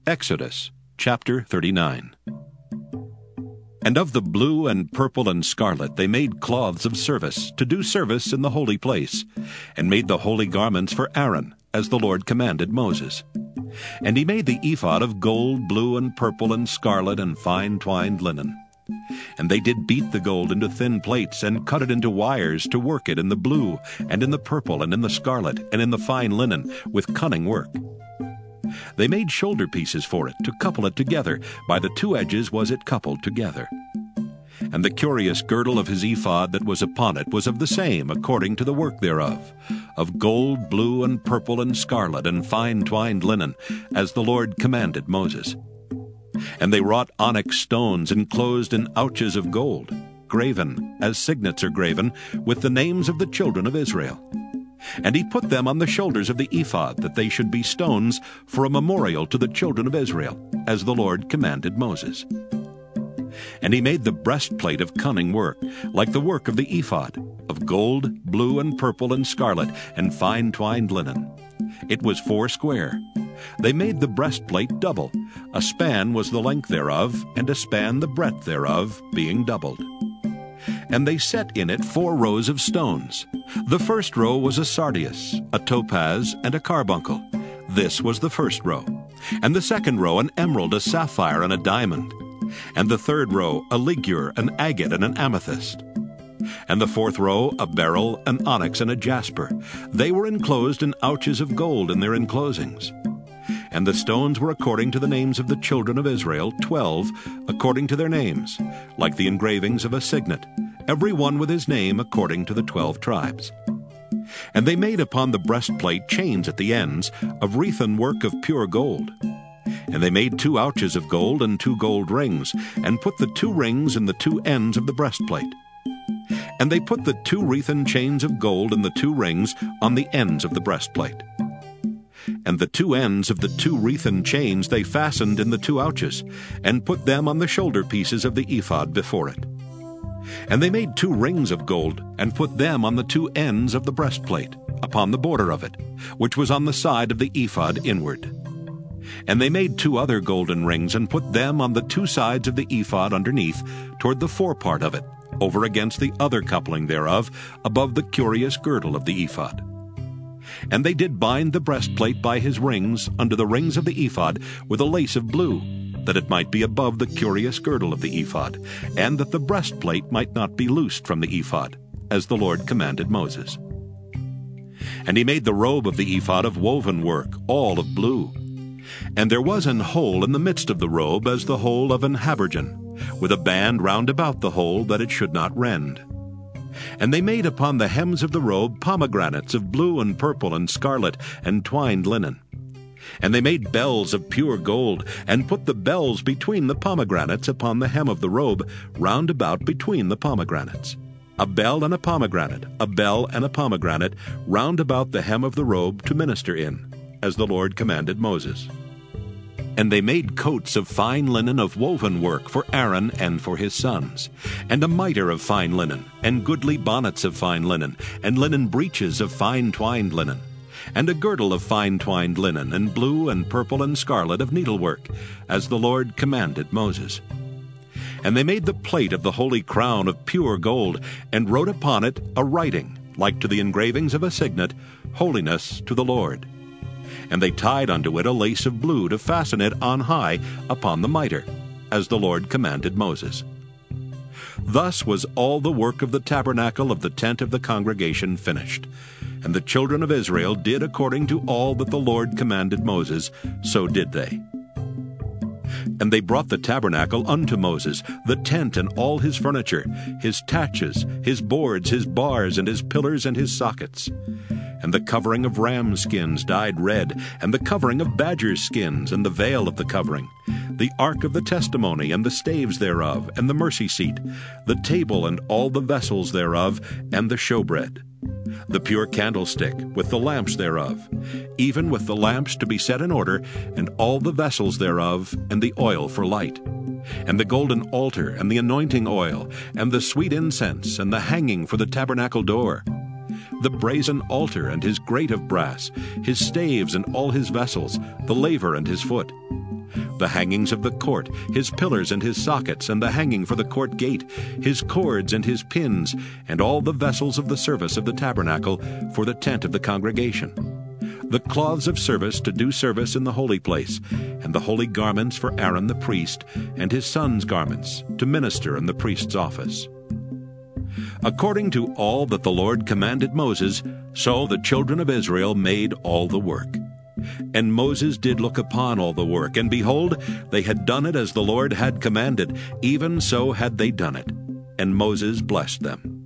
Exodus chapter 39. And of the blue and purple and scarlet they made cloths of service, to do service in the holy place, and made the holy garments for Aaron, as the Lord commanded Moses. And he made the ephod of gold, blue, and purple, and scarlet, and fine twined linen. And they did beat the gold into thin plates, and cut it into wires, to work it in the blue, and in the purple, and in the scarlet, and in the fine linen, with cunning work. They made shoulder pieces for it, to couple it together. By the two edges was it coupled together. And the curious girdle of his ephod that was upon it was of the same, according to the work thereof, of gold, blue, and purple, and scarlet, and fine twined linen, as the Lord commanded Moses. And they wrought onyx stones enclosed in ouches of gold, graven, as signets are graven, with the names of the children of Israel. And he put them on the shoulders of the ephod, that they should be stones for a memorial to the children of Israel, as the Lord commanded Moses. And he made the breastplate of cunning work, like the work of the ephod, of gold, blue, and purple, and scarlet, and fine twined linen. It was 4 square. They made the breastplate double. A span was the length thereof, and a span the breadth thereof, being doubled. And they set in it 4 rows of stones. The first row was a sardius, a topaz, and a carbuncle. This was the first row. And the second row an emerald, a sapphire, and a diamond. And the third row a ligure, an agate, and an amethyst. And the fourth row a beryl, an onyx, and a jasper. They were enclosed in ouches of gold in their enclosings. And the stones were according to the names of the children of Israel, 12, according to their names, like the engravings of a signet, every one with his name according to the 12 tribes. And they made upon the breastplate chains at the ends, of wreathen work of pure gold. And they made 2 ouches of gold and 2 gold rings, and put the 2 rings in the 2 ends of the breastplate. And they put the 2 wreathen chains of gold and the 2 rings on the ends of the breastplate. And the 2 ends of the 2 wreathen chains they fastened in the 2 ouches, and put them on the shoulder pieces of the ephod before it. And they made 2 rings of gold, and put them on the 2 ends of the breastplate, upon the border of it, which was on the side of the ephod inward. And they made 2 other golden rings, and put them on the 2 sides of the ephod underneath, toward the forepart of it, over against the other coupling thereof, above the curious girdle of the ephod. And they did bind the breastplate by his rings under the rings of the ephod with a lace of blue, that it might be above the curious girdle of the ephod, and that the breastplate might not be loosed from the ephod, as the Lord commanded Moses. And he made the robe of the ephod of woven work, all of blue. And there was an hole in the midst of the robe as the hole of an habergeon, with a band round about the hole, that it should not rend. And they made upon the hems of the robe pomegranates of blue and purple and scarlet and twined linen. And they made bells of pure gold, and put the bells between the pomegranates upon the hem of the robe, round about between the pomegranates. A bell and a pomegranate, a bell and a pomegranate, round about the hem of the robe to minister in, as the Lord commanded Moses. And they made coats of fine linen of woven work for Aaron and for his sons, and a mitre of fine linen, and goodly bonnets of fine linen, and linen breeches of fine twined linen, and a girdle of fine twined linen, and blue and purple and scarlet of needlework, as the Lord commanded Moses. And they made the plate of the holy crown of pure gold, and wrote upon it a writing, like to the engravings of a signet, Holiness to the Lord. And they tied unto it a lace of blue to fasten it on high upon the mitre, as the Lord commanded Moses. Thus was all the work of the tabernacle of the tent of the congregation finished. And the children of Israel did according to all that the Lord commanded Moses, so did they. And they brought the tabernacle unto Moses, the tent and all his furniture, his taches, his boards, his bars, and his pillars and his sockets. And the covering of ram skins dyed red, and the covering of badger skins, and the veil of the covering, the ark of the testimony, and the staves thereof, and the mercy seat, the table and all the vessels thereof, and the showbread, the pure candlestick, with the lamps thereof, even with the lamps to be set in order, and all the vessels thereof, and the oil for light, and the golden altar, and the anointing oil, and the sweet incense, and the hanging for the tabernacle door, the brazen altar and his grate of brass, his staves and all his vessels, the laver and his foot, the hangings of the court, his pillars and his sockets, and the hanging for the court gate, his cords and his pins, and all the vessels of the service of the tabernacle for the tent of the congregation, the cloths of service to do service in the holy place, and the holy garments for Aaron the priest, and his sons' garments, to minister in the priest's office. According to all that the Lord commanded Moses, so the children of Israel made all the work. And Moses did look upon all the work, and behold, they had done it as the Lord had commanded, even so had they done it. And Moses blessed them.